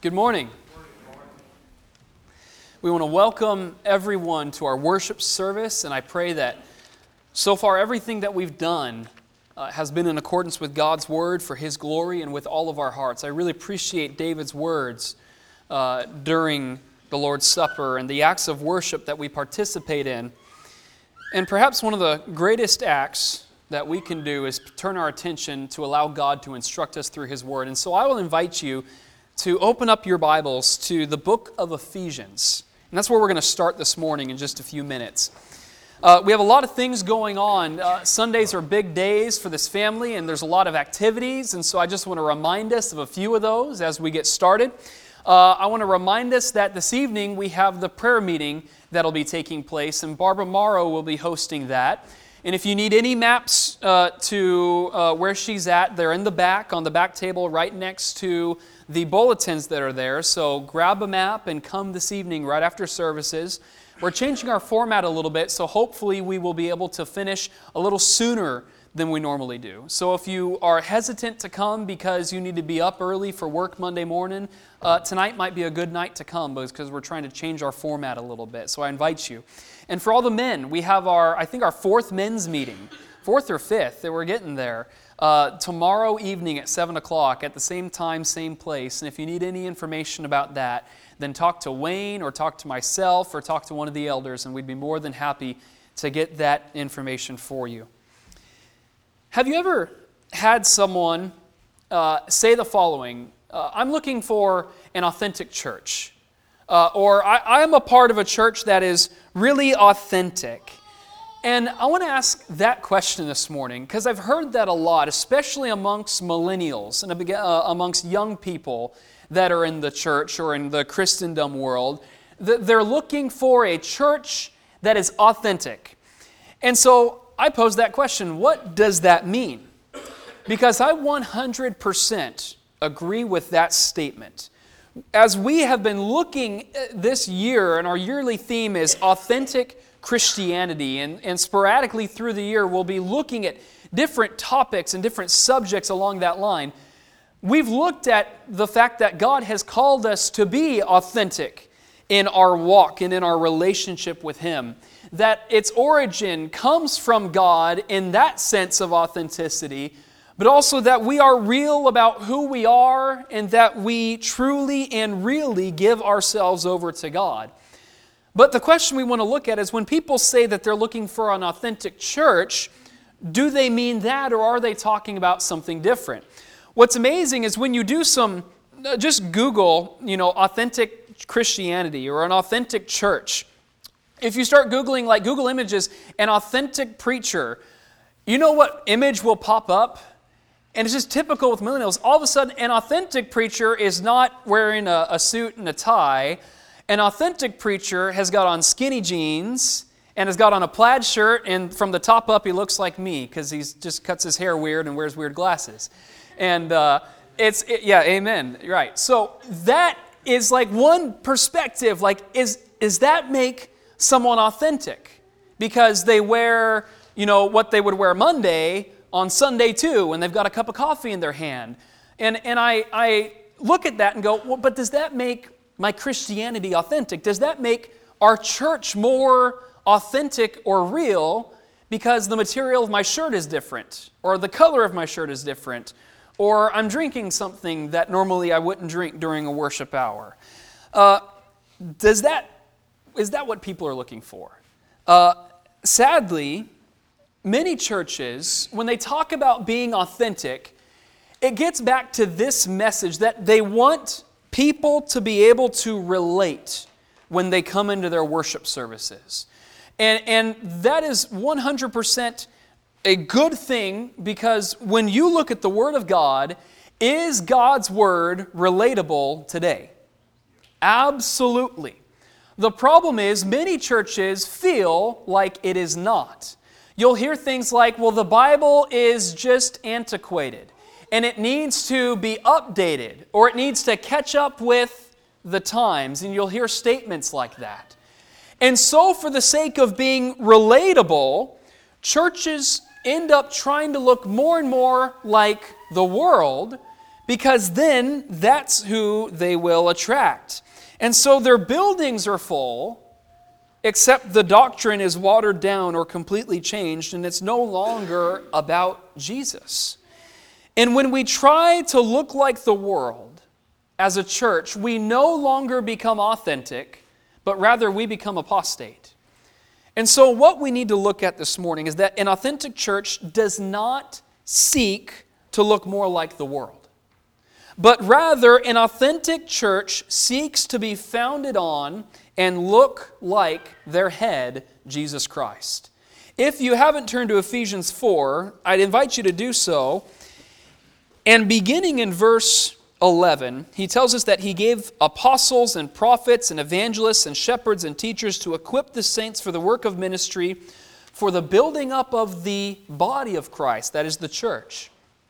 Good morning. We want to welcome everyone to our worship service, and I pray that so far everything that we've done has been in accordance with God's Word for His glory and with all of our hearts. I really appreciate David's words during the Lord's Supper and the acts of worship that we participate in. And perhaps one of the greatest acts that we can do is turn our attention to allow God to instruct us through His Word. And so I will invite you to open up your Bibles to the book of Ephesians. And that's where we're going to start this morning in just a few minutes. We have a lot of things going on. Sundays are big days for this family, and there's a lot of activities. And so I just want to remind us of a few of those as we get started. I want to remind us that this evening we have the prayer meeting that'll be taking place, and Barbara Morrow will be hosting that. And if you need any maps to where she's at, they're in the back, on the back table right next to the bulletins that are there. So grab a map and come this evening right after services. We're changing our format a little bit, so hopefully we will be able to finish a little sooner than we normally do. So if you are hesitant to come because you need to be up early for work Monday morning, tonight might be a good night to come because we're trying to change our format a little bit. So I invite you. And for all the men, we have our fourth men's meeting, fourth or fifth, that we're getting there, tomorrow evening at 7 o'clock at the same time, same place. And if you need any information about that, then talk to Wayne or talk to myself or talk to one of the elders, and we'd be more than happy to get that information for you. Have you ever had someone say the following, I'm looking for an authentic church, or I'm a part of a church that is really authentic? And I want to ask that question this morning because I've heard that a lot, especially amongst millennials and amongst young people that are in the church or in the Christendom world. They're looking for a church that is authentic. And so I pose that question, what does that mean? Because I 100% agree with that statement. As we have been looking this year, and our yearly theme is authentic Christianity, and sporadically through the year we'll be looking at different topics and different subjects along that line. We've looked at the fact that God has called us to be authentic in our walk and in our relationship with Him. That its origin comes from God in that sense of authenticity, but also that we are real about who we are and that we truly and really give ourselves over to God. But the question we want to look at is when people say that they're looking for an authentic church, do they mean that or are they talking about something different? What's amazing is when you do just Google, authentic Christianity or an authentic church. If you start Googling, like Google Images, an authentic preacher, you know what image will pop up? And it's just typical with millennials. All of a sudden, an authentic preacher is not wearing a suit and a tie. An authentic preacher has got on skinny jeans and has got on a plaid shirt, and from the top up, he looks like me because he just cuts his hair weird and wears weird glasses. And amen, right. So that is like one perspective, like is that make someone authentic? Because they wear, what they would wear Monday on Sunday too, and they've got a cup of coffee in their hand. And I look at that and go, well, but does that make my Christianity authentic? Does that make our church more authentic or real because the material of my shirt is different, or the color of my shirt is different, or I'm drinking something that normally I wouldn't drink during a worship hour? Is that what people are looking for? Sadly, many churches, when they talk about being authentic, it gets back to this message that they want people to be able to relate when they come into their worship services. And that is 100% a good thing, because when you look at the Word of God, is God's Word relatable today? Absolutely. The problem is many churches feel like it is not. You'll hear things like, well, the Bible is just antiquated and it needs to be updated, or it needs to catch up with the times, and you'll hear statements like that. And so for the sake of being relatable, churches end up trying to look more and more like the world because then that's who they will attract. And so their buildings are full, except the doctrine is watered down or completely changed, and it's no longer about Jesus. And when we try to look like the world as a church, we no longer become authentic, but rather we become apostate. And so what we need to look at this morning is that an authentic church does not seek to look more like the world, but rather an authentic church seeks to be founded on and look like their head, Jesus Christ. If you haven't turned to Ephesians 4, I'd invite you to do so. And beginning in verse 11, he tells us that he gave apostles and prophets and evangelists and shepherds and teachers to equip the saints for the work of ministry, for the building up of the body of Christ, that is the church,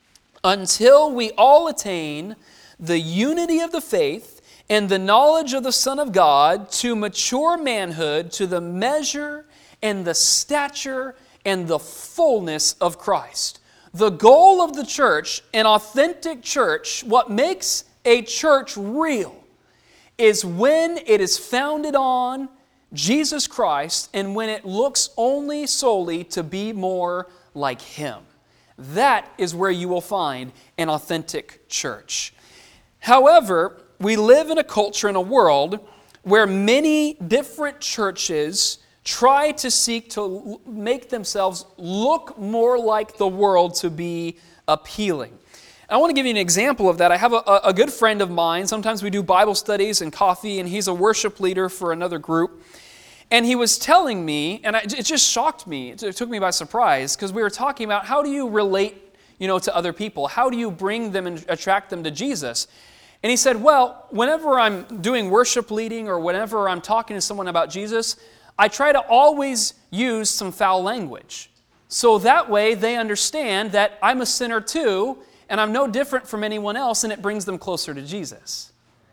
until we all attain the unity of the faith and the knowledge of the Son of God, to mature manhood, to the measure and the stature and the fullness of Christ. The goal of the church, an authentic church, what makes a church real, is when it is founded on Jesus Christ and when it looks only solely to be more like Him. That is where you will find an authentic church. However, we live in a culture, in a world, where many different churches try to seek to make themselves look more like the world to be appealing. I want to give you an example of that. I have a good friend of mine. Sometimes we do Bible studies and coffee, and he's a worship leader for another group. And he was telling me, and it just shocked me. It took me by surprise, because we were talking about how do you relate, to other people? How do you bring them and attract them to Jesus? And he said, well, whenever I'm doing worship leading or whenever I'm talking to someone about Jesus, I try to always use some foul language. So that way they understand that I'm a sinner too, and I'm no different from anyone else, and it brings them closer to Jesus.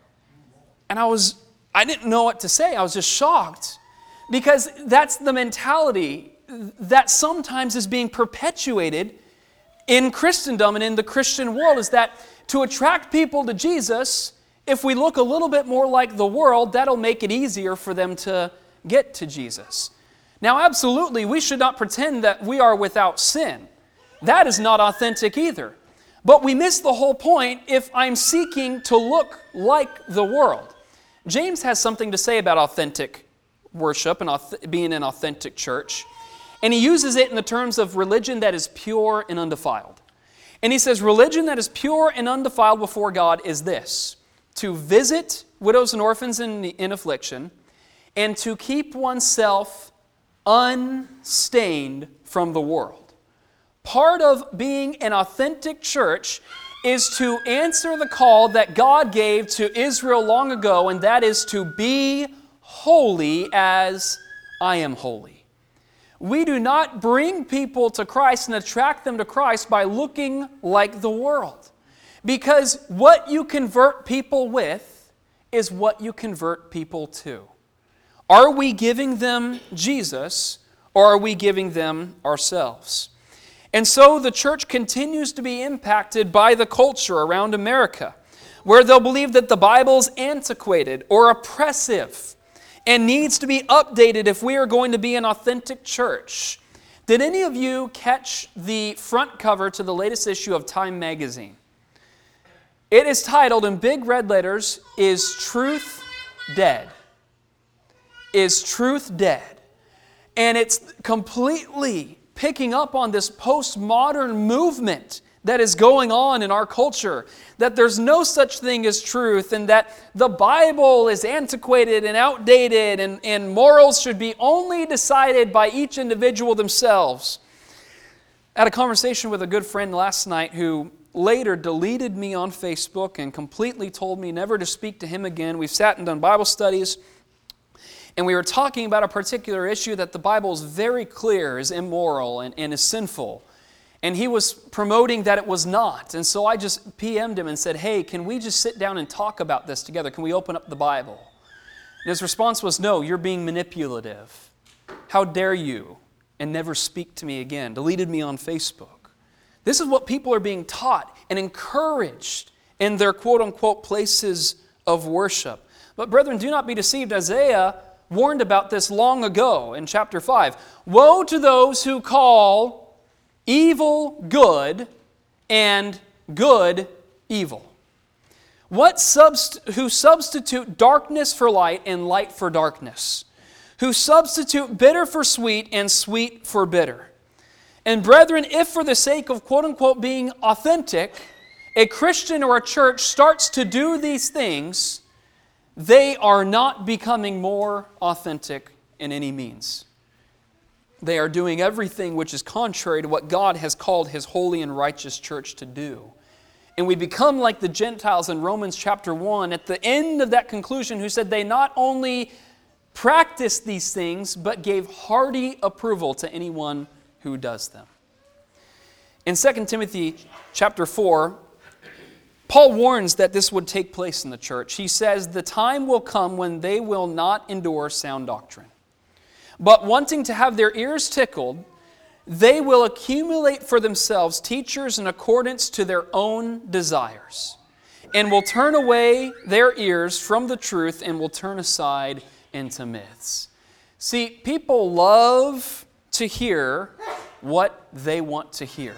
And I didn't know what to say. I was just shocked, because that's the mentality that sometimes is being perpetuated in Christendom and in the Christian world, is that to attract people to Jesus, if we look a little bit more like the world, that'll make it easier for them to get to Jesus. Now, absolutely, we should not pretend that we are without sin. That is not authentic either. But we miss the whole point if I'm seeking to look like the world. James has something to say about authentic worship and being an authentic church. And he uses it in the terms of religion that is pure and undefiled. And he says, religion that is pure and undefiled before God is this: to visit widows and orphans in affliction, and to keep oneself unstained from the world. Part of being an authentic church is to answer the call that God gave to Israel long ago, and that is to be holy as I am holy. We do not bring people to Christ and attract them to Christ by looking like the world. Because what you convert people with is what you convert people to. Are we giving them Jesus, or are we giving them ourselves? And so the church continues to be impacted by the culture around America, where they'll believe that the Bible's antiquated or oppressive and needs to be updated if we are going to be an authentic church. Did any of you catch the front cover to the latest issue of Time magazine? It is titled in big red letters, "Is Truth Dead?" Is truth dead? And it's completely picking up on this postmodern movement that is going on in our culture, that there's no such thing as truth, and that the Bible is antiquated and outdated, and morals should be only decided by each individual themselves. I had a conversation with a good friend last night who later deleted me on Facebook and completely told me never to speak to him again. We've sat and done Bible studies, and we were talking about a particular issue that the Bible is very clear is immoral and is sinful. And he was promoting that it was not. And so I just PM'd him and said, hey, can we just sit down and talk about this together? Can we open up the Bible? And his response was, no, you're being manipulative. How dare you? And never speak to me again. Deleted me on Facebook. This is what people are being taught and encouraged in their quote-unquote places of worship. But brethren, do not be deceived. Isaiah warned about this long ago in chapter 5. Woe to those who call evil good and good evil. Who substitute darkness for light and light for darkness. Who substitute bitter for sweet and sweet for bitter. And brethren, if for the sake of quote-unquote being authentic, a Christian or a church starts to do these things, they are not becoming more authentic in any means. They are doing everything which is contrary to what God has called His holy and righteous church to do. And we become like the Gentiles in Romans chapter 1 at the end of that conclusion, who said they not only practiced these things, but gave hearty approval to anyone who does them. In 2 Timothy chapter 4, Paul warns that this would take place in the church. He says, the time will come when they will not endure sound doctrine, but wanting to have their ears tickled, they will accumulate for themselves teachers in accordance to their own desires, and will turn away their ears from the truth and will turn aside into myths. See, people love to hear what they want to hear.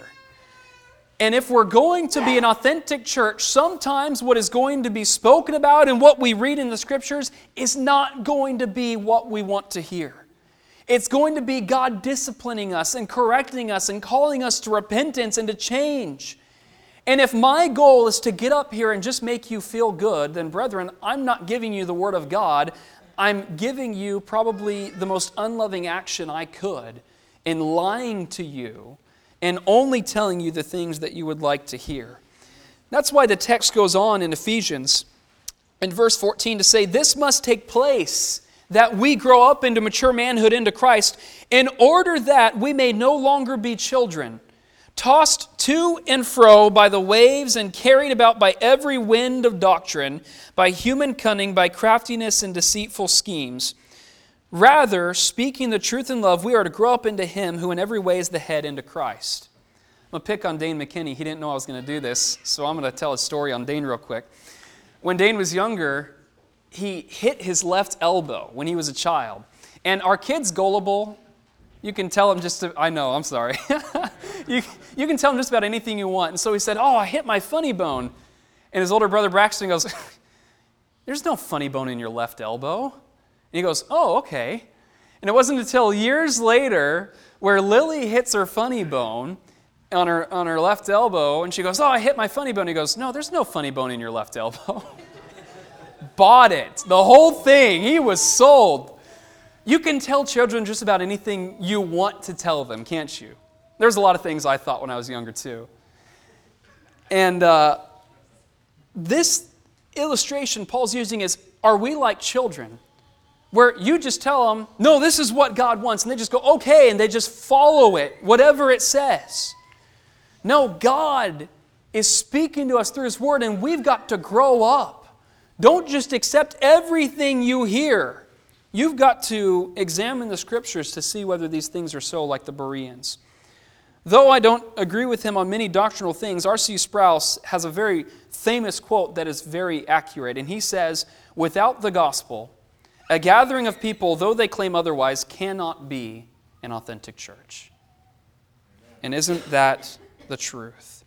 And if we're going to be an authentic church, sometimes what is going to be spoken about and what we read in the Scriptures is not going to be what we want to hear. It's going to be God disciplining us and correcting us and calling us to repentance and to change. And if my goal is to get up here and just make you feel good, then brethren, I'm not giving you the Word of God. I'm giving you probably the most unloving action I could in lying to you and only telling you the things that you would like to hear. That's why the text goes on in Ephesians in verse 14 to say, this must take place, that we grow up into mature manhood into Christ, in order that we may no longer be children, tossed to and fro by the waves and carried about by every wind of doctrine, by human cunning, by craftiness and deceitful schemes. Rather, speaking the truth in love, we are to grow up into Him who in every way is the head, into Christ. I'm going to pick on Dane McKinney. He didn't know I was going to do this, so I'm going to tell a story on Dane real quick. When Dane was younger, he hit his left elbow when he was a child. And our kid's gullible. You can tell him I know, I'm sorry. you can tell him just about anything you want. And so he said, I hit my funny bone. And his older brother Braxton goes, there's no funny bone in your left elbow. And he goes, oh, okay. And it wasn't until years later where Lily hits her funny bone on her left elbow, and she goes, I hit my funny bone. He goes, no, there's no funny bone in your left elbow. Bought it. The whole thing. He was sold. You can tell children just about anything you want to tell them, can't you? There's a lot of things I thought when I was younger, too. And this illustration Paul's using is, are we like children? Where you just tell them, no, this is what God wants. And they just go, okay, and they just follow it, whatever it says. No, God is speaking to us through His Word, and we've got to grow up. Don't just accept everything you hear. You've got to examine the Scriptures to see whether these things are so, like the Bereans. Though I don't agree with him on many doctrinal things, R.C. Sprouse has a very famous quote that is very accurate. And he says, without the gospel, a gathering of people, though they claim otherwise, cannot be an authentic church. And isn't that the truth?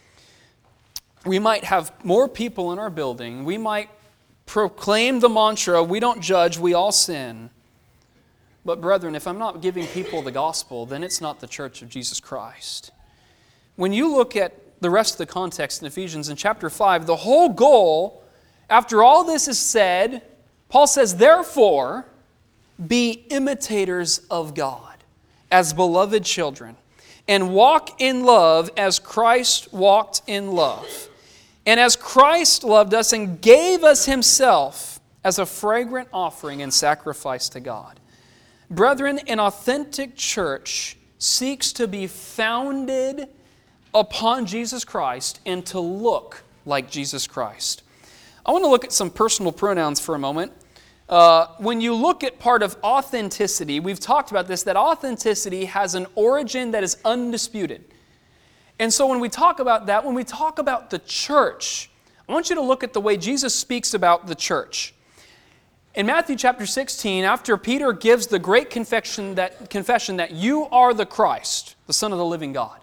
We might have more people in our building. We might proclaim the mantra, we don't judge, we all sin. But brethren, if I'm not giving people the gospel, then it's not the church of Jesus Christ. When you look at the rest of the context in Ephesians in chapter 5, the whole goal, after all this is said, Paul says, therefore, be imitators of God as beloved children, and walk in love as Christ walked in love. And as Christ loved us and gave us Himself as a fragrant offering and sacrifice to God. Brethren, an authentic church seeks to be founded upon Jesus Christ and to look like Jesus Christ. I want to look at some personal pronouns for a moment. When you look at part of authenticity, we've talked about this, that authenticity has an origin that is undisputed. And so when we talk about that, when we talk about the church, I want you to look at the way Jesus speaks about the church. In Matthew chapter 16, after Peter gives the great confession that you are the Christ, the Son of the living God,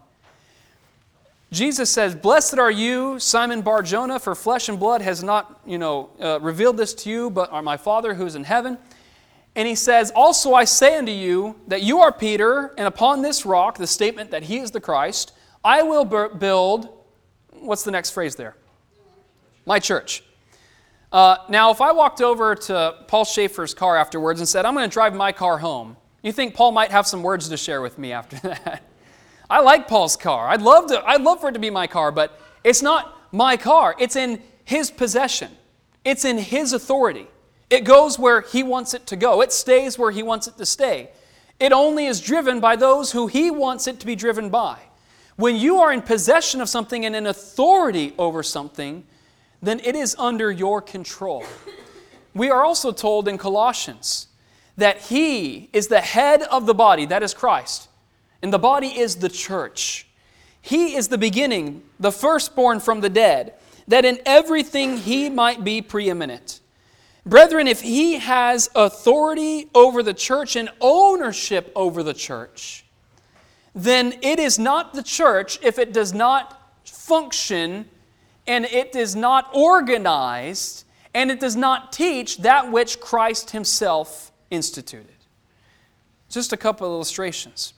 Jesus says, "Blessed are you, Simon Bar-Jonah, for flesh and blood has not revealed this to you, but my Father who is in heaven." And he says, "Also I say unto you that you are Peter, and upon this rock," the statement that he is the Christ, "I will build," what's the next phrase there? "My church." Now, if I walked over to Paul Schaefer's car afterwards and said, "I'm going to drive my car home," you think Paul might have some words to share with me after that? I like Paul's car. I'd love for it to be my car, but it's not my car. It's in his possession. It's in his authority. It goes where he wants it to go. It stays where he wants it to stay. It only is driven by those who he wants it to be driven by. When you are in possession of something and in authority over something, then it is under your control. We are also told in Colossians that He is the head of the body, that is Christ, and the body is the church. He is the beginning, the firstborn from the dead, that in everything He might be preeminent. Brethren, if He has authority over the church and ownership over the church, then it is not the church if it does not function and it is not organized, and it does not teach that which Christ Himself instituted. Just a couple of illustrations.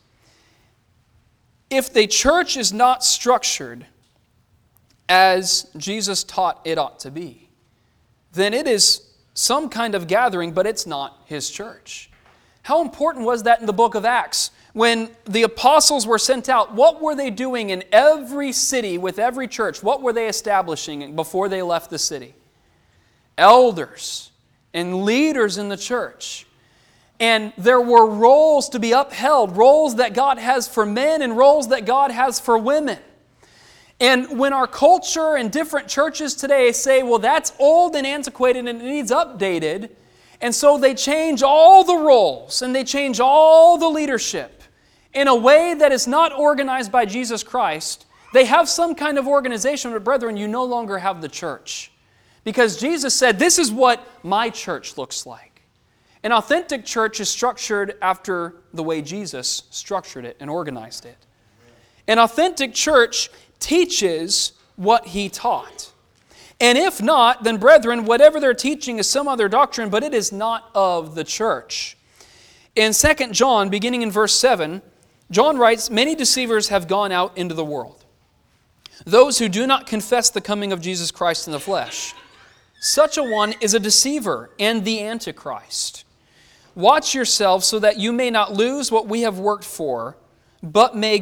If the church is not structured as Jesus taught it ought to be, then it is some kind of gathering, but it's not His church. How important was that in the book of Acts? When the apostles were sent out, what were they doing in every city with every church? What were they establishing before they left the city? Elders and leaders in the church. And there were roles to be upheld, roles that God has for men and roles that God has for women. And when our culture and different churches today say, well, that's old and antiquated and it needs updated, and so they change all the roles and they change all the leadership in a way that is not organized by Jesus Christ. They have some kind of organization, but brethren, you no longer have the church. Because Jesus said, this is what my church looks like. An authentic church is structured after the way Jesus structured it and organized it. An authentic church teaches what He taught. And if not, then brethren, whatever they're teaching is some other doctrine, but it is not of the church. In 2 John, beginning in verse 7, John writes, "Many deceivers have gone out into the world, those who do not confess the coming of Jesus Christ in the flesh. Such a one is a deceiver and the Antichrist. Watch yourselves so that you may not lose what we have worked for, but may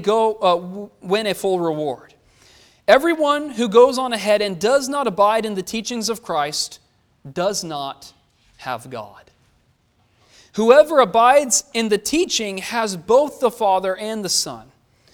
win a full reward. Everyone who goes on ahead and does not abide in the teachings of Christ does not have God. Whoever abides in the teaching has both the Father and the Son.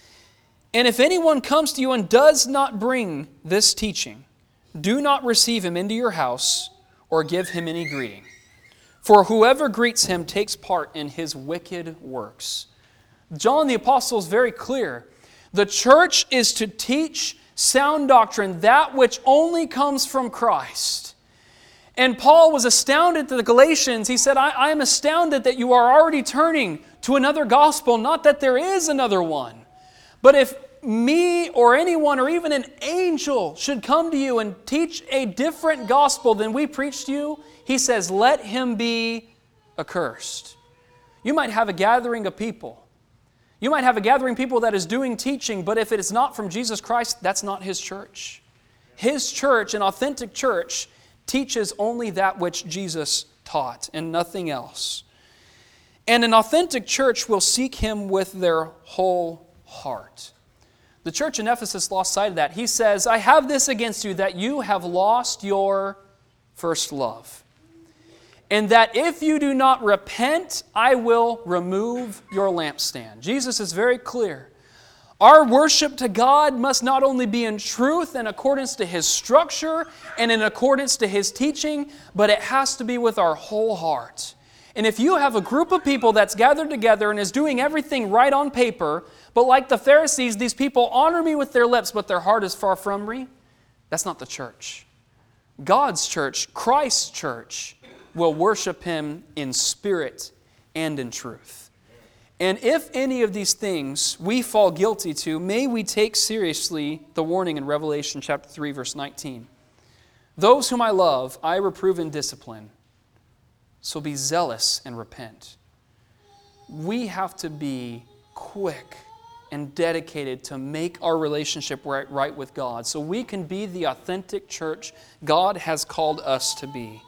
And if anyone comes to you and does not bring this teaching, do not receive him into your house or give him any greeting. For whoever greets him takes part in his wicked works." John the Apostle is very clear. The church is to teach sound doctrine, that which only comes from Christ. And Paul was astounded to the Galatians. He said, I am astounded that you are already turning to another gospel, not that there is another one. But if me or anyone or even an angel should come to you and teach a different gospel than we preach to you, he says, let him be accursed. You might have a gathering of people. You might have a gathering of people that is doing teaching, but if it is not from Jesus Christ, that's not His church. His church, an authentic church, teaches only that which Jesus taught and nothing else. And an authentic church will seek Him with their whole heart. The church in Ephesus lost sight of that. He says, I have this against you, that you have lost your first love. And that if you do not repent, I will remove your lampstand. Jesus is very clear. Our worship to God must not only be in truth and accordance to His structure and in accordance to His teaching, but it has to be with our whole heart. And if you have a group of people that's gathered together and is doing everything right on paper, but like the Pharisees, these people honor me with their lips, but their heart is far from me, that's not the church. God's church, Christ's church, will worship Him in spirit and in truth. And if any of these things we fall guilty to, may we take seriously the warning in Revelation chapter 3, verse 19. Those whom I love, I reprove and discipline. So be zealous and repent. We have to be quick and dedicated to make our relationship right with God so we can be the authentic church God has called us to be.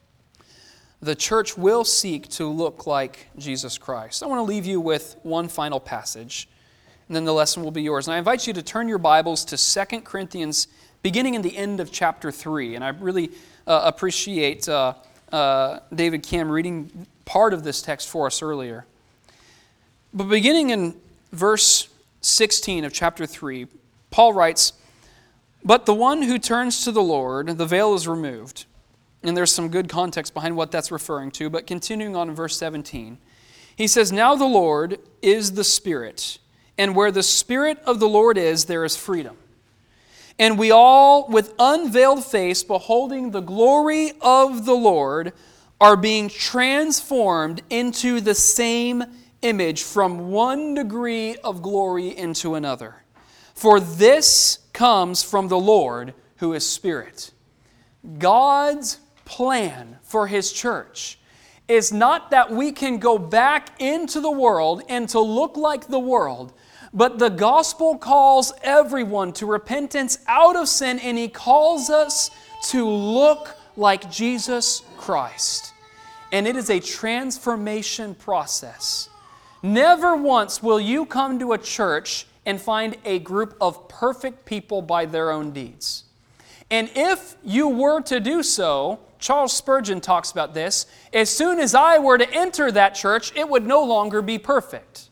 The church will seek to look like Jesus Christ. I want to leave you with one final passage, and then the lesson will be yours. And I invite you to turn your Bibles to 2 Corinthians, beginning in the end of chapter 3. And I really appreciate David Cam reading part of this text for us earlier. But beginning in verse 16 of chapter 3, Paul writes, "But the one who turns to the Lord, the veil is removed." And there's some good context behind what that's referring to. But continuing on in verse 17, he says, "Now the Lord is the Spirit, and where the Spirit of the Lord is, there is freedom. And we all, with unveiled face, beholding the glory of the Lord, are being transformed into the same image from one degree of glory into another. For this comes from the Lord, who is Spirit." God's plan for His church is not that we can go back into the world and to look like the world, but the gospel calls everyone to repentance out of sin, and He calls us to look like Jesus Christ. And it is a transformation process. Never once will you come to a church and find a group of perfect people by their own deeds. And if you were to do so, Charles Spurgeon talks about this, as soon as I were to enter that church, it would no longer be perfect.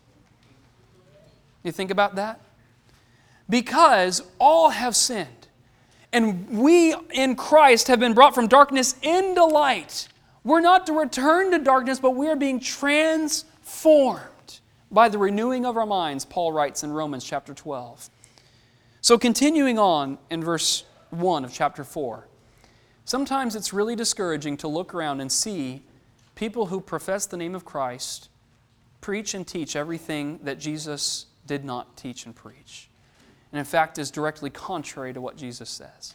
You think about that? Because all have sinned. And we in Christ have been brought from darkness into light. We're not to return to darkness, but we are being transformed by the renewing of our minds, Paul writes in Romans chapter 12. So continuing on in verse 1 of chapter 4. Sometimes it's really discouraging to look around and see people who profess the name of Christ preach and teach everything that Jesus did not teach and preach. And in fact is directly contrary to what Jesus says.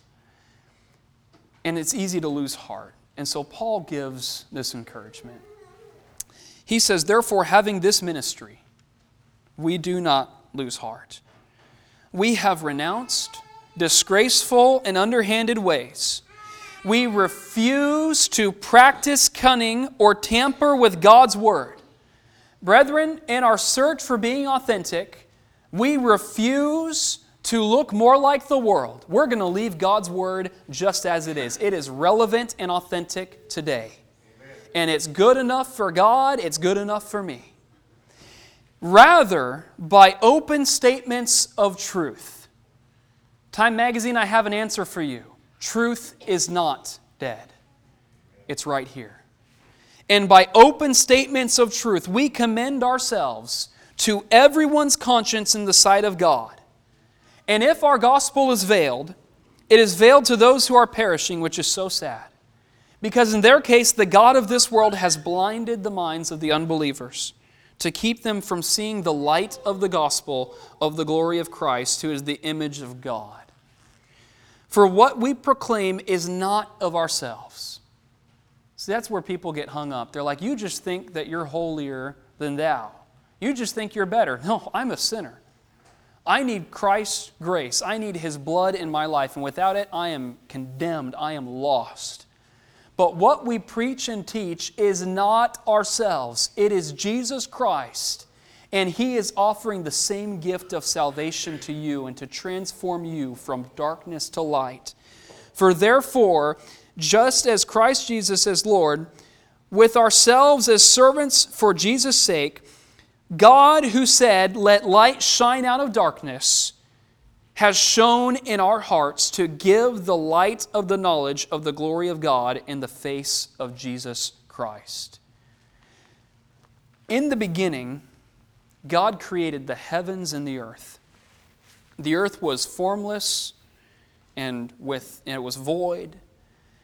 And it's easy to lose heart. And so Paul gives this encouragement. He says, "Therefore, having this ministry, we do not lose heart. We have renounced disgraceful and underhanded ways. We refuse to practice cunning or tamper with God's Word. Brethren, in our search for being authentic, we refuse to look more like the world. We're going to leave God's Word just as it is. It is relevant and authentic today. Amen. And it's good enough for God, it's good enough for me. Rather, by open statements of truth." Time Magazine, I have an answer for you. Truth is not dead. It's right here. "And by open statements of truth, we commend ourselves to everyone's conscience in the sight of God. And if our gospel is veiled, it is veiled to those who are perishing, which is so sad. Because in their case, the God of this world has blinded the minds of the unbelievers to keep them from seeing the light of the gospel of the glory of Christ, who is the image of God. For what we proclaim is not of ourselves." See, that's where people get hung up. They're like, "You just think that you're holier than thou. You just think you're better." No, I'm a sinner. I need Christ's grace. I need His blood in my life. And without it, I am condemned. I am lost. But what we preach and teach is not ourselves. It is Jesus Christ. And He is offering the same gift of salvation to you and to transform you from darkness to light. "For therefore, just as Christ Jesus is Lord, with ourselves as servants for Jesus' sake, God, who said, 'Let light shine out of darkness,' has shone in our hearts to give the light of the knowledge of the glory of God in the face of Jesus Christ." In the beginning, God created the heavens and the earth. The earth was formless and it was void.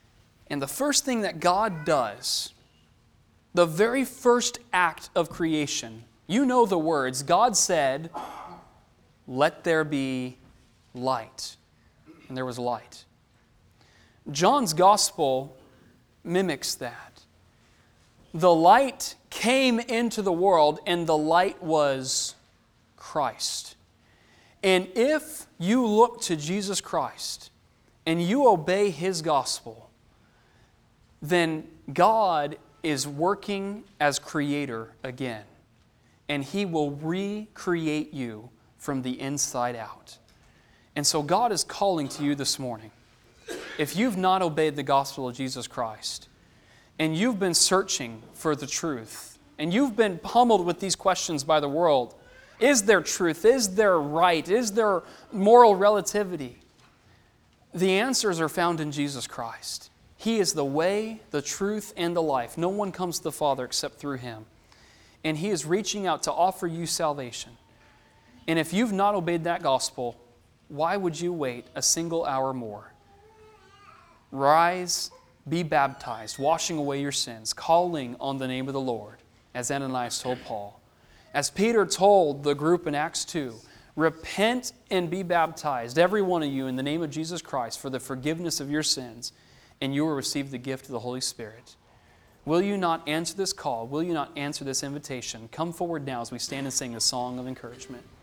And the first thing that God does, the very first act of creation, you know the words. God said, "Let there be light." And there was light. John's gospel mimics that. The light came into the world, and the light was Christ. And if you look to Jesus Christ and you obey His gospel, then God is working as creator again. And He will recreate you from the inside out. And so God is calling to you this morning. If you've not obeyed the gospel of Jesus Christ, and you've been searching for the truth, and you've been pummeled with these questions by the world, is there truth? Is there right? Is there moral relativity? The answers are found in Jesus Christ. He is the way, the truth, and the life. No one comes to the Father except through Him. And He is reaching out to offer you salvation. And if you've not obeyed that gospel, why would you wait a single hour more? Rise, be baptized, washing away your sins, calling on the name of the Lord, as Ananias told Paul. As Peter told the group in Acts 2, repent and be baptized, every one of you, in the name of Jesus Christ for the forgiveness of your sins, and you will receive the gift of the Holy Spirit. Will you not answer this call? Will you not answer this invitation? Come forward now as we stand and sing the song of encouragement.